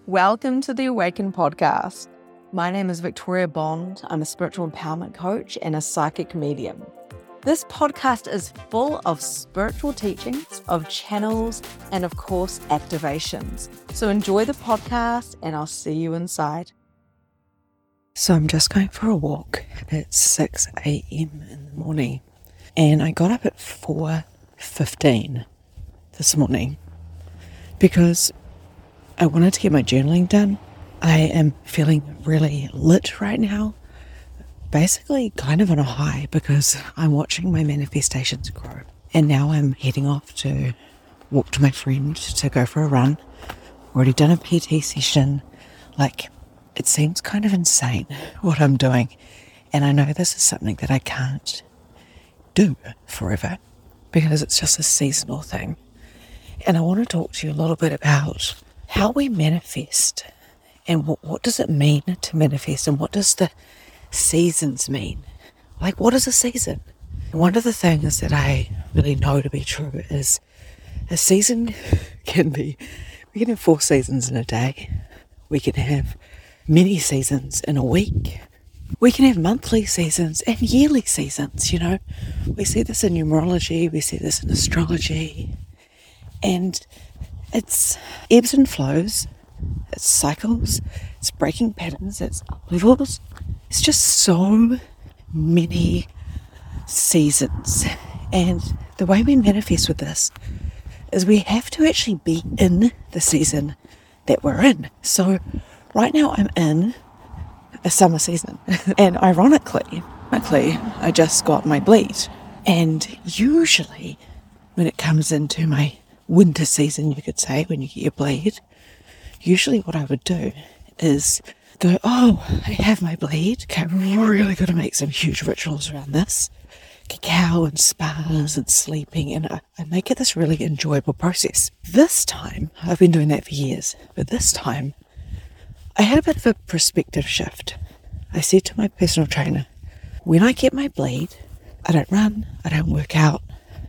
Welcome to the Awaken podcast. My name is Victoria Bond. I'm a spiritual empowerment coach and a psychic medium. This podcast is full of spiritual teachings, of channels, and of course, activations. So enjoy the podcast and I'll see you inside. So I'm just going for a walk. It's 6 a.m. in the morning and I got up at 4:15 this morning because I wanted to get my journaling done. I am feeling really lit right now, basically kind of on a high because I'm watching my manifestations grow. And now I'm heading off to walk to my friend to go for a run. Already done a PT session. It seems kind of insane what I'm doing. And I know this is something that I can't do forever because it's just a seasonal thing. And I want to talk to you a little bit about how we manifest and what does it mean to manifest and what does the seasons mean? What is a season? One of the things that I really know to be true is a season we can have 4 seasons in a day. We can have many seasons in a week. We can have monthly seasons and yearly seasons, We see this in numerology, we see this in astrology. And it's ebbs and flows, it's cycles, it's breaking patterns, it's levels. It's just so many seasons. And the way we manifest with this is we have to actually be in the season that we're in. So right now I'm in a summer season. And ironically, I just got my bleed. And usually when it comes into my winter season, you could say, when you get your bleed, usually what I would do is go, I have my bleed. Okay, I'm really going to make some huge rituals around this. Cacao and spas and sleeping, and I make it this really enjoyable process. This time, I've been doing that for years, but this time, I had a bit of a perspective shift. I said to my personal trainer, when I get my bleed, I don't run, I don't work out,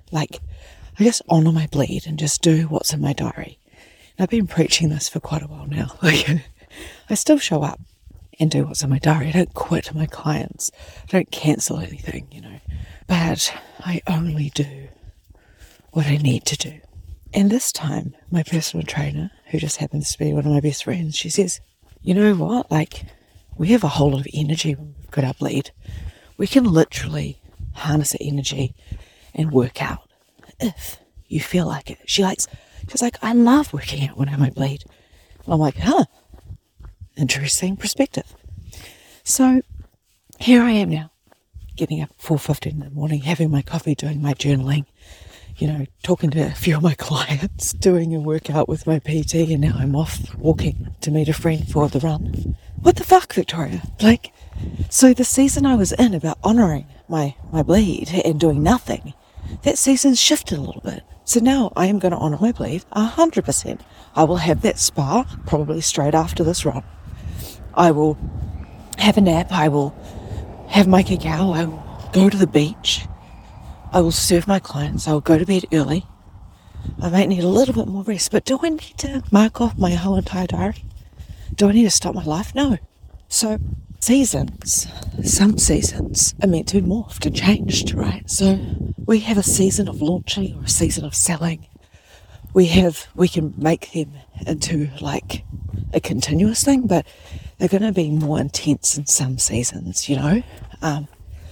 I just honour my bleed and just do what's in my diary. And I've been preaching this for quite a while now. I still show up and do what's in my diary. I don't quit my clients. I don't cancel anything, But I only do what I need to do. And this time, my personal trainer, who just happens to be one of my best friends, she says, you know what? We have a whole lot of energy when we've got our bleed. We can literally harness the energy and work out if you feel like it. She's like, I love working out when I have my bleed. And I'm like, interesting perspective. So here I am now, getting up at 4:15 in the morning, having my coffee, doing my journaling, talking to a few of my clients, doing a workout with my PT, and now I'm off walking to meet a friend for the run. What the fuck, Victoria? So the season I was in about honouring my bleed and doing nothing, that season's shifted a little bit. So now I am going to honour my bleed 100%. I will have that spa probably straight after this run. I will have a nap. I will have my cacao. I will go to the beach. I will serve my clients. I will go to bed early. I might need a little bit more rest, but do I need to mark off my whole entire diary? Do I need to stop my life? No. So seasons, some seasons are meant to be morphed and changed, right? So we have a season of launching or a season of selling. We can make them into a continuous thing, but they're going to be more intense in some seasons, I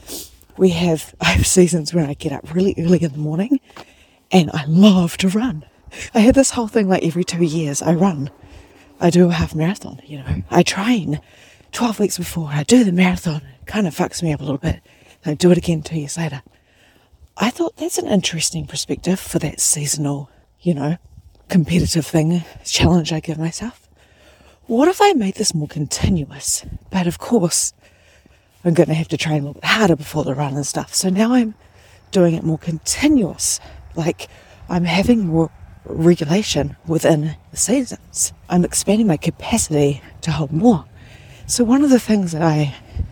have seasons where I get up really early in the morning and I love to run. I have this whole thing every 2 years I run. I do a half marathon, I train 12 weeks before, I do the marathon. It kind of fucks me up a little bit. I do it again 2 years later. I thought that's an interesting perspective for that seasonal, competitive thing, challenge I give myself. What if I made this more continuous? But of course, I'm going to have to train a little bit harder before the run and stuff. So now I'm doing it more continuous. I'm having more regulation within the seasons. I'm expanding my capacity to hold more. So one of the things that I,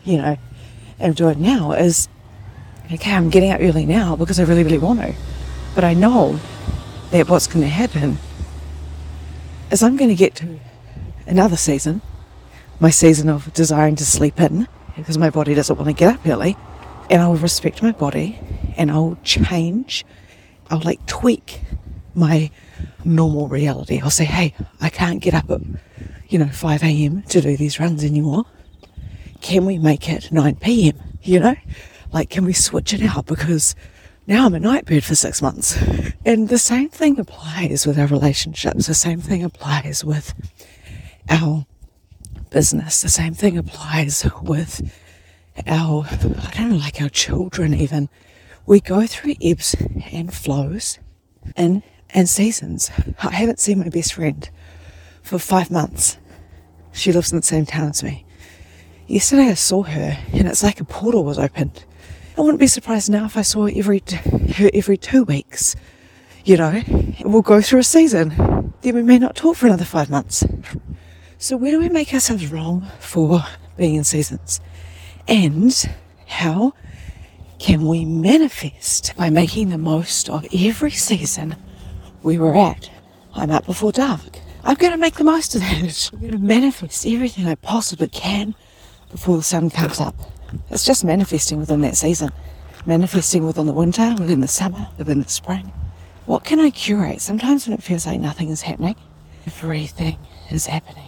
am doing now is, I'm getting up early now because I really, really want to. But I know that what's going to happen is I'm going to get to another season, my season of desiring to sleep in because my body doesn't want to get up early, and I'll respect my body and I'll tweak my normal reality. I'll say, hey, I can't get up at 5 a.m. to do these runs anymore. Can we make it 9 p.m.? Can we switch it out, because now I'm a night bird for 6 months. And the same thing applies with our relationships. The same thing applies with our business. The same thing applies with our children even. We go through ebbs and flows and seasons. I haven't seen my best friend for 5 months. She lives in the same town as me. Yesterday I saw her and it's like a portal was opened. I wouldn't be surprised now if I saw her every 2 weeks. We'll go through a season. Then we may not talk for another 5 months. So where do we make ourselves wrong for being in seasons? And how can we manifest by making the most of every season we were at? I'm up before dark. I'm going to make the most of that. I'm going to manifest everything I possibly can before the sun comes up. It's just manifesting within that season. Manifesting within the winter, within the summer, within the spring. What can I curate? Sometimes when it feels like nothing is happening, everything is happening.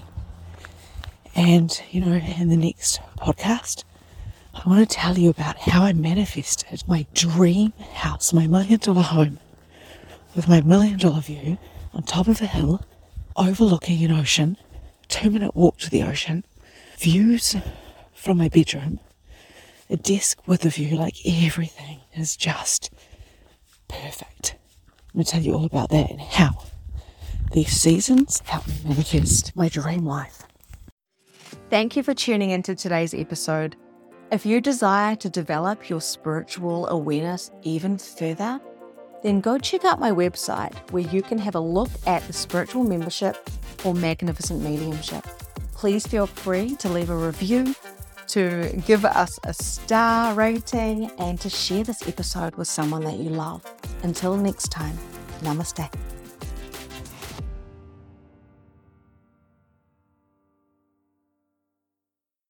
And, in the next podcast, I want to tell you about how I manifested my dream house, my $1 million home, with my $1 million view on top of a hill, overlooking an ocean, 2-minute walk to the ocean, views from my bedroom, a desk with a view, everything is just perfect. I'm going to tell you all about that and how these seasons help me manifest my dream life. Thank you for tuning into today's episode. If you desire to develop your spiritual awareness even further, then go check out my website where you can have a look at the spiritual membership or magnificent mediumship. Please feel free to leave a review, to give us a star rating, and to share this episode with someone that you love. Until next time, namaste.